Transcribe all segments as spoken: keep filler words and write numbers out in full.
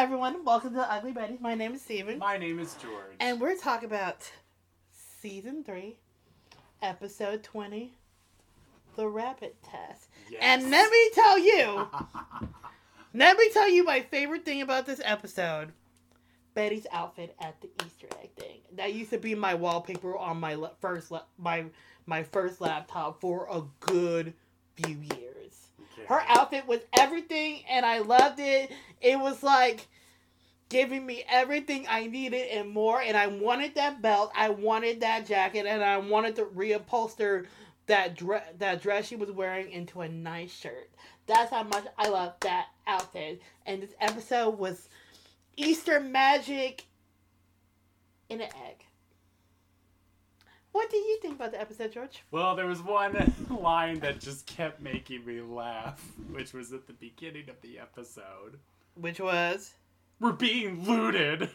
everyone. Welcome to Ugly Betty. My name is Steven. My name is George. And we're talking about Season three, Episode twenty, The Rabbit Test. Yes. And let me tell you, let me tell you my favorite thing about this episode. Betty's outfit at the Easter egg thing. That used to be my wallpaper on my le- first le- my my first laptop for a good few years. Okay. Her outfit was everything, and I loved it. It was like giving me everything I needed and more. And I wanted that belt, I wanted that jacket, and I wanted to reupholster that dress that dress she was wearing into a nice shirt. That's how much I love that outfit. And this episode was Easter magic in an egg. What do you think about the episode, George? Well, there was one line that just kept making me laugh, which was at the beginning of the episode. Which was? We're being looted.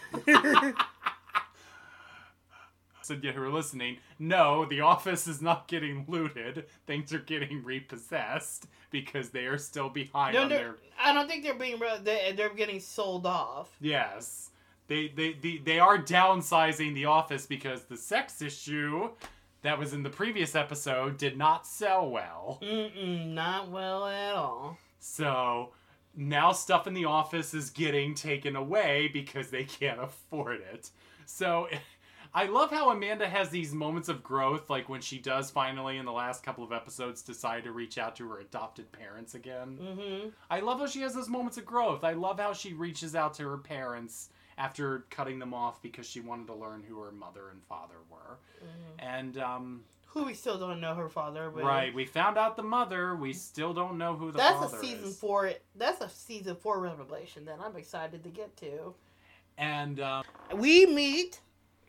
So if you were listening, no, the office is not getting looted. Things are getting repossessed because they are still behind no, on their... I don't think they're being... They, they're getting sold off. Yes. They, they, they, they are downsizing the office because the sex issue that was in the previous episode did not sell well. Mm-mm, not well at all. So now stuff in the office is getting taken away because they can't afford it. So... I love how Amanda has these moments of growth, like when she does finally, in the last couple of episodes, decide to reach out to her adopted parents again. Mm-hmm. I love how she has those moments of growth. I love how she reaches out to her parents after cutting them off because she wanted to learn who her mother and father were. Mm-hmm. And, um... who we still don't know her father. But right, we found out the mother. We still don't know who the that's father is. That's a season four. That's a season four revelation that I'm excited to get to. And, um... we meet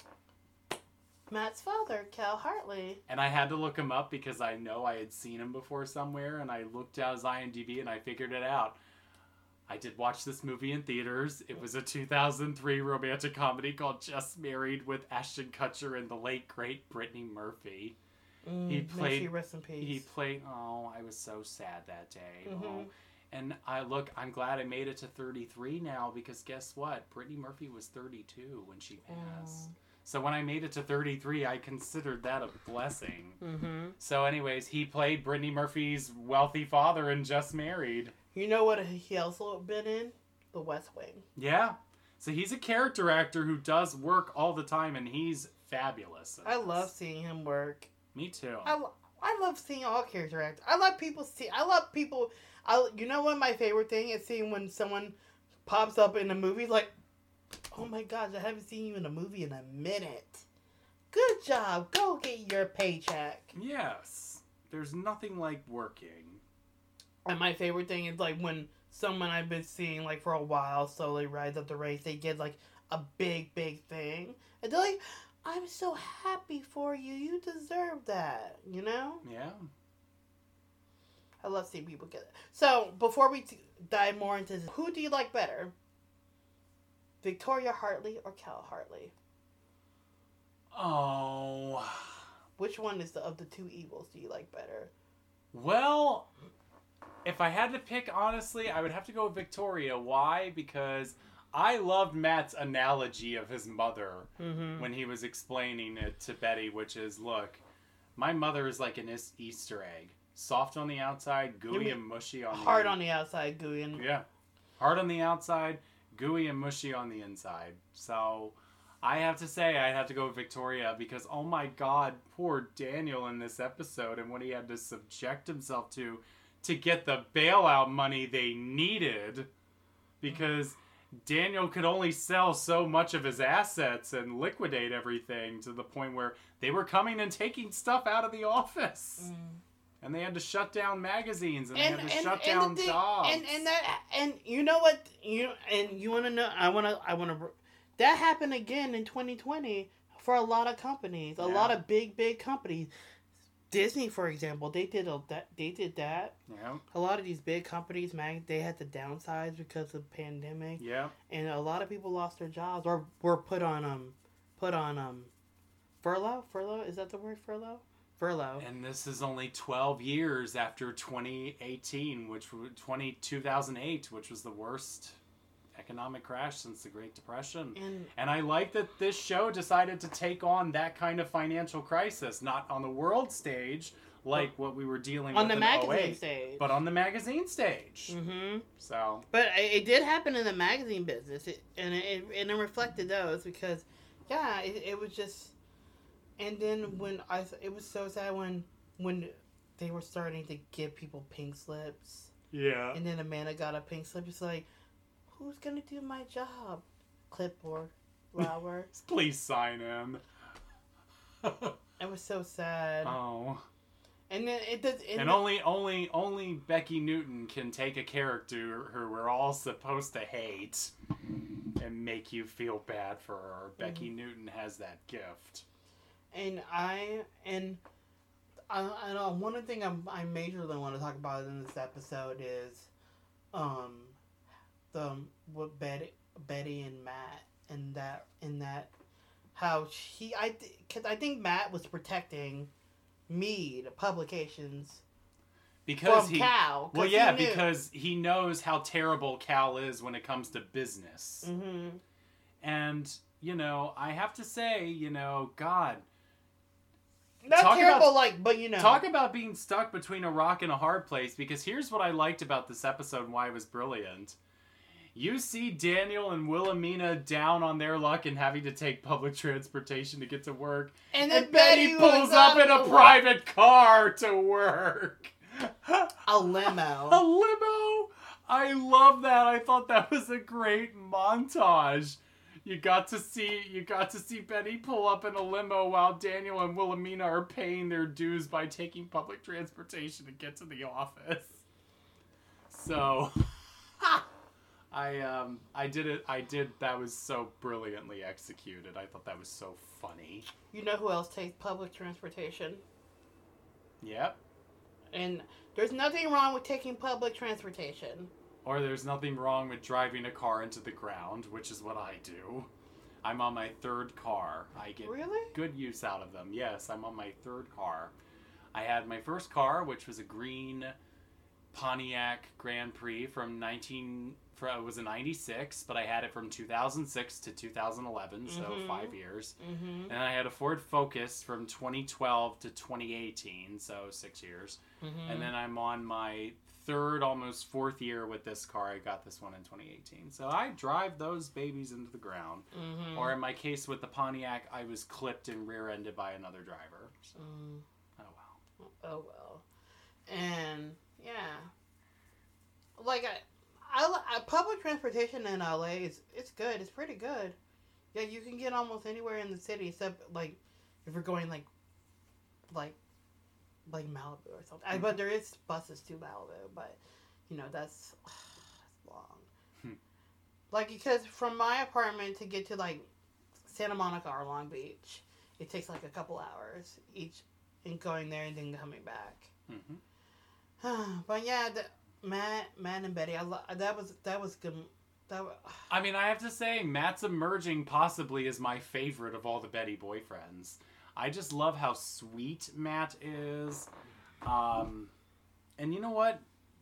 Matt's father, Cal Hartley. And I had to look him up because I know I had seen him before somewhere, and I looked at his I M D B and I figured it out. I did watch this movie in theaters. It was a two thousand three romantic comedy called Just Married with Ashton Kutcher and the late, great Brittany Murphy. Mm, he played... May she rest in peace. He played... Oh, I was so sad that day. Mm-hmm. Oh. And I look, I'm glad I made it to thirty-three now because guess what? Brittany Murphy was thirty-two when she passed. Mm. So when I made it to thirty-three, I considered that a blessing. Mm-hmm. So anyways, he played Brittany Murphy's wealthy father in Just Married. You know what he also been in? The West Wing. Yeah. So he's a character actor who does work all the time, and he's fabulous. I love seeing him work. Me too. I, I love seeing all character actors. I love people see. I love people. I you know what my favorite thing is seeing when someone pops up in a movie like, oh my gosh, I haven't seen you in a movie in a minute. Good job. Go get your paycheck. Yes. There's nothing like working. And my favorite thing is like when someone I've been seeing like for a while slowly rise up the race, they get like a big, big thing. And they're like, I'm so happy for you. You deserve that. You know? Yeah. I love seeing people get it. So, before we t- dive more into this, who do you like better? Victoria Hartley or Cal Hartley? Oh. Which one is the of the two evils do you like better? Well, if I had to pick, honestly, I would have to go with Victoria. Why? Because I loved Matt's analogy of his mother mm-hmm. when he was explaining it to Betty, which is, look, my mother is like an Easter egg. Soft on the outside, gooey and mushy on the hard on the outside, gooey and... Yeah. Hard on the outside, gooey and mushy on the inside. So I have to say I have to go with Victoria because, oh my God, poor Daniel in this episode and what he had to subject himself to to get the bailout money they needed because Daniel could only sell so much of his assets and liquidate everything to the point where they were coming and taking stuff out of the office. Mm. And they had to shut down magazines, and, and they had to and, shut and down thing, jobs. And and that and you know what you and you want to know? I want to I want to. That happened again in twenty twenty for a lot of companies, a yeah. lot of big big companies. Disney, for example, they did a, that. They did that. Yeah. A lot of these big companies, man, they had to downsize because of the pandemic. Yeah. And a lot of people lost their jobs or were put on um, put on um, furlough. Furlough, is that the word? Furlough. Furlough. And this is only twelve years after twenty eighteen, which was twenty, two thousand eight, which was the worst economic crash since the Great Depression. And, and I like that this show decided to take on that kind of financial crisis, not on the world stage, like what we were dealing on with the in magazine oh eight, stage. but on the magazine stage. Mm-hmm. So, but it, it did happen in the magazine business, it, and it and it reflected those because, yeah, it, it was just, and then when I, it was so sad when when they were starting to give people pink slips, yeah, and then Amanda got a pink slip. It's like, who's gonna do my job? Clipboard, flower. Please sign in. It was so sad. Oh. And then it does. And, and only, only, only Becky Newton can take a character who we're all supposed to hate and make you feel bad for her. Mm-hmm. Becky Newton has that gift. And I and I, I know one of the things I'm, I majorly want to talk about in this episode is, um, the what Betty, Betty and Matt and that and that how she I because I think Matt was protecting Mead Publications because from he Cal. Well, yeah, he because he knows how terrible Cal is when it comes to business. Mm-hmm. And you know, I have to say, you know, God, not talk terrible, about, like, but you know, talk about being stuck between a rock and a hard place. Because here's what I liked about this episode and why it was brilliant. You see Daniel and Wilhelmina down on their luck and having to take public transportation to get to work. And then and Betty, Betty pulls up in a private car to work. A limo. A limo? I love that. I thought that was a great montage. You got to see you got to see Betty pull up in a limo while Daniel and Wilhelmina are paying their dues by taking public transportation to get to the office. So I um I did it I did that was so brilliantly executed. I thought that was so funny. You know who else takes public transportation? Yep. And there's nothing wrong with taking public transportation. Or there's nothing wrong with driving a car into the ground, which is what I do. I'm on my third car. I get really? good use out of them. Yes, I'm on my third car. I had my first car, which was a green Pontiac Grand Prix from nineteen. For, it was a ninety-six, but I had it from two thousand six to two thousand eleven, so mm-hmm. five years. Mm-hmm. And I had a Ford Focus from twenty twelve to twenty eighteen, so six years. Mm-hmm. And then I'm on my third, almost fourth year with this car. I got this one in twenty eighteen. So I drive those babies into the ground. Mm-hmm. Or in my case with the Pontiac, I was clipped and rear-ended by another driver. So, mm. oh well. Oh well. And, yeah. Like, I... I, I, public transportation in L A is it's good. It's pretty good. Yeah, you can get almost anywhere in the city except like if you're going like like like Malibu or something. I, but there is buses to Malibu, but you know that's that's long. Hmm. Like because from my apartment to get to like Santa Monica or Long Beach, it takes like a couple hours each in going there and then coming back. Mm-hmm. But yeah. The, Matt, Matt and Betty, I lo- that was that was good. That was, I mean, I have to say, Matt's emerging possibly is my favorite of all the Betty boyfriends. I just love how sweet Matt is, um, and you know what?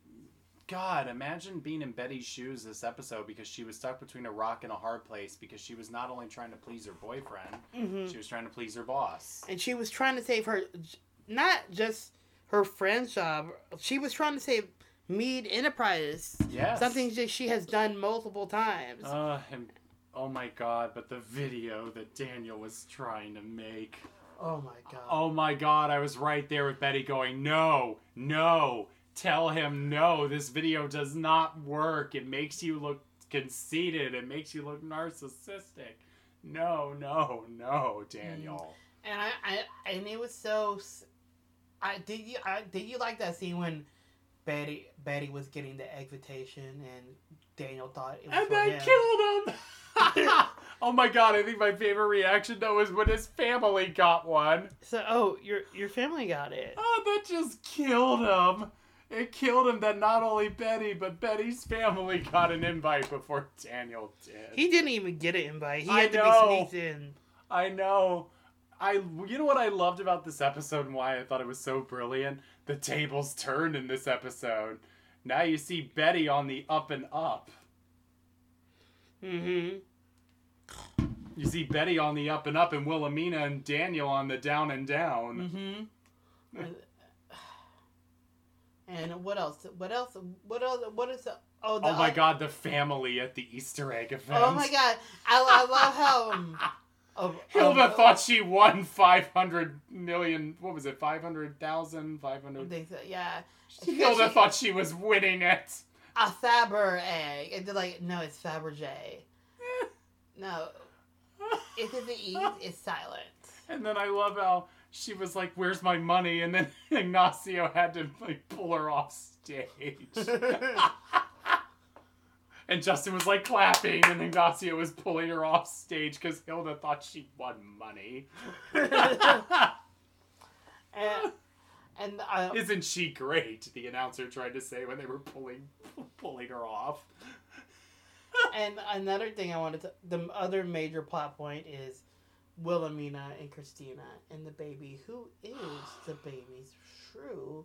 God, imagine being in Betty's shoes this episode because she was stuck between a rock and a hard place because she was not only trying to please her boyfriend, mm-hmm. she was trying to please her boss, and she was trying to save her, not just her friend's job. She was trying to save Mead Enterprise. Yes. Something that she has done multiple times. Uh, and oh my God, but the video that Daniel was trying to make. Oh my God. Oh my God, I was right there with Betty going, no, no, tell him no, this video does not work. It makes you look conceited. It makes you look narcissistic. No, no, no, Daniel. And I, I and it was so, I did you, I did you like that scene when Betty Betty was getting the invitation and Daniel thought it was and for then him. killed him. Oh my God! I think my favorite reaction though was when his family got one. So oh, your your family got it. Oh, that just killed him. It killed him that not only Betty but Betty's family got an invite before Daniel did. He didn't even get an invite. He I had know. to be sneaked in. I know. I you know what I loved about this episode and why I thought it was so brilliant? The tables turned in this episode. Now you see Betty on the up and up. Mm-hmm. You see Betty on the up and up, and Wilhelmina and Daniel on the down and down. Mm-hmm. And what else? What else? What else? What is the... Oh, the oh my other... God, the family at the Easter egg event. Oh my God. I, I love how... Um, oh, Hilda um, thought she won five hundred million... What was it? five hundred thousand? five hundred... They said, yeah. Hilda she, thought she was winning it. A Faber egg. And they're like, no, it's Fabergé. No. If it's an E, it's silent. And then I love how she was like, where's my money? And then Ignacio had to like pull her off stage. And Justin was like clapping, and Ignacio was pulling her off stage because Hilda thought she won money. and and uh, Isn't she great? The announcer tried to say when they were pulling pulling her off. And another thing I wanted to, the other major plot point is Wilhelmina and Christina and the baby. Who is the baby's true?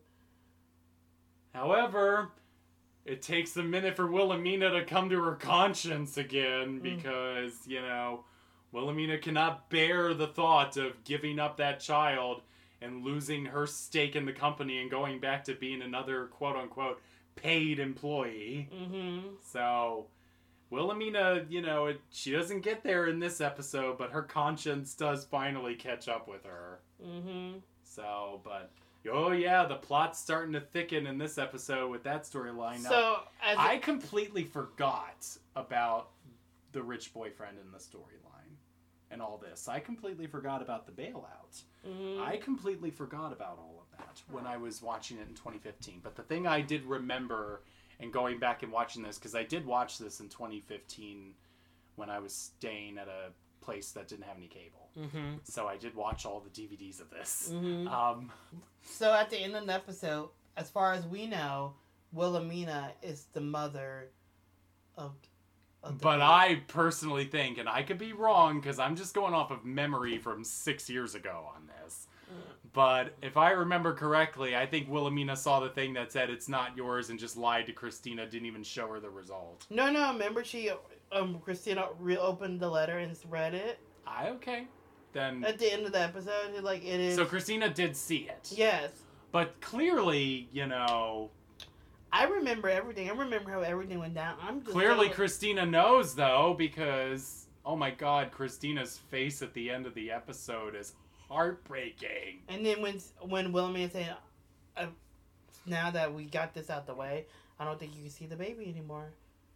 However, it takes a minute for Wilhelmina to come to her conscience again because, mm. you know, Wilhelmina cannot bear the thought of giving up that child and losing her stake in the company and going back to being another quote-unquote paid employee. Mm-hmm. So... Wilhelmina, you know, it, she doesn't get there in this episode, but her conscience does finally catch up with her. Mm-hmm. So, but, oh yeah, the plot's starting to thicken in this episode with that storyline. So, as I it, completely forgot about the rich boyfriend in the storyline and all this. I completely forgot about the bailout. Mm-hmm. I completely forgot about all of that when I was watching it in twenty fifteen. But the thing I did remember... And going back and watching this, because I did watch this in twenty fifteen when I was staying at a place that didn't have any cable. Mm-hmm. So I did watch all the D V Ds of this. Mm-hmm. Um, so at the end of the episode, as far as we know, Wilhelmina is the mother of... of the but baby. I personally think, and I could be wrong, because I'm just going off of memory from six years ago on this. But if I remember correctly, I think Wilhelmina saw the thing that said it's not yours and just lied to Christina, didn't even show her the result. No, no, remember she, um, Christina reopened the letter and read it? I, okay. Then... At the end of the episode, like, it is... So Christina did see it. Yes. But clearly, you know... I remember everything. I remember how everything went down. I'm just Clearly telling... Christina knows, though, because... Oh my god, Christina's face at the end of the episode is... heartbreaking. And then when when Wilhelmina said, uh, now that we got this out the way, I don't think you can see the baby anymore.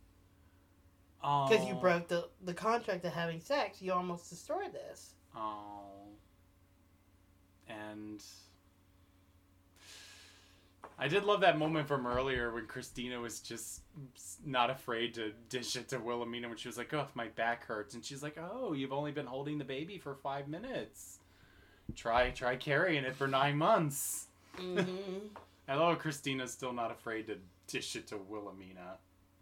Because Oh. you broke the, the contract of having sex. You almost destroyed this. Oh. And... I did love that moment from earlier when Christina was just not afraid to dish it to Wilhelmina when she was like, oh, my back hurts. And she's like, oh, you've only been holding the baby for five minutes. Try try carrying it for nine months. Mm-hmm. Hello, Christina's still not afraid to dish it to Wilhelmina.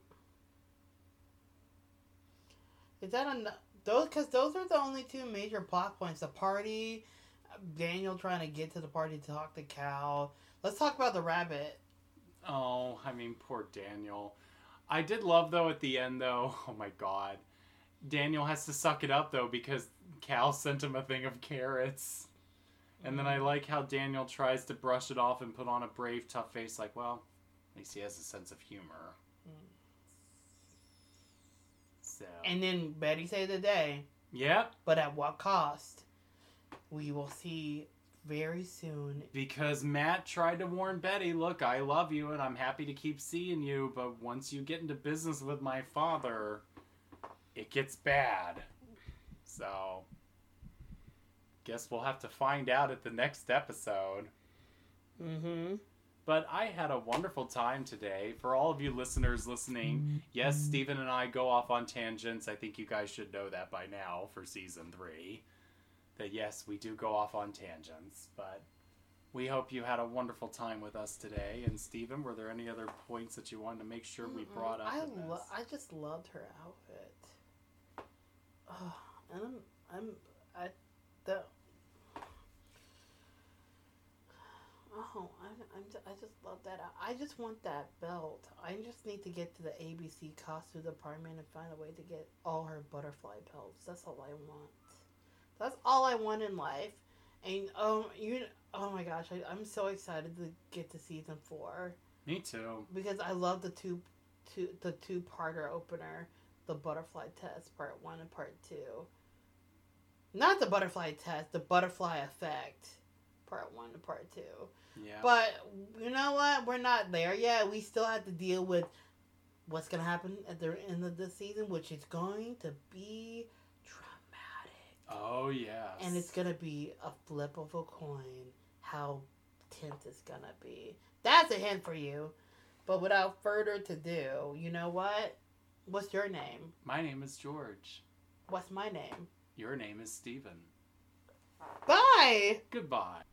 Is that enough? Those, because those are the only two major plot points. The party, Daniel trying to get to the party to talk to Cal. Let's talk about the rabbit. Oh, I mean, poor Daniel. I did love, though, at the end, though, oh my god. Daniel has to suck it up, though, because Cal sent him a thing of carrots. And then I like how Daniel tries to brush it off and put on a brave, tough face, like, well, at least he has a sense of humor. Mm. So. And then Betty saved the day. Yep. But at what cost? We will see very soon. Because Matt tried to warn Betty, look, I love you and I'm happy to keep seeing you, but once you get into business with my father, it gets bad. So... guess we'll have to find out at the next episode. Mm-hmm. But I had a wonderful time today. For all of you listeners listening, yes, Stephen and I go off on tangents. I think you guys should know that by now for season three. That yes, we do go off on tangents. But we hope you had a wonderful time with us today. And Stephen, were there any other points that you wanted to make sure we brought up? I in this? lo- I just loved her outfit. Oh, and I'm I'm I the oh I I'm, I just love that. I just want that belt. I just need to get to the A B C costume department and find a way to get all her butterfly pelts. That's all I want. That's all I want in life. And um, you, oh my gosh, I, I'm so excited to get to season four. Me too. Because I love the two, two the two parter opener, the butterfly test part one and part two. Not the butterfly test, the butterfly effect, part one and part two. Yeah. But you know what? We're not there yet. We still have to deal with what's gonna happen at the end of the season, which is going to be dramatic. Oh yes. And it's gonna be a flip of a coin how tense it's gonna be. That's a hint for you. But without further to do, you know what? What's your name? My name is George. What's my name? Your name is Steven. Bye! Goodbye.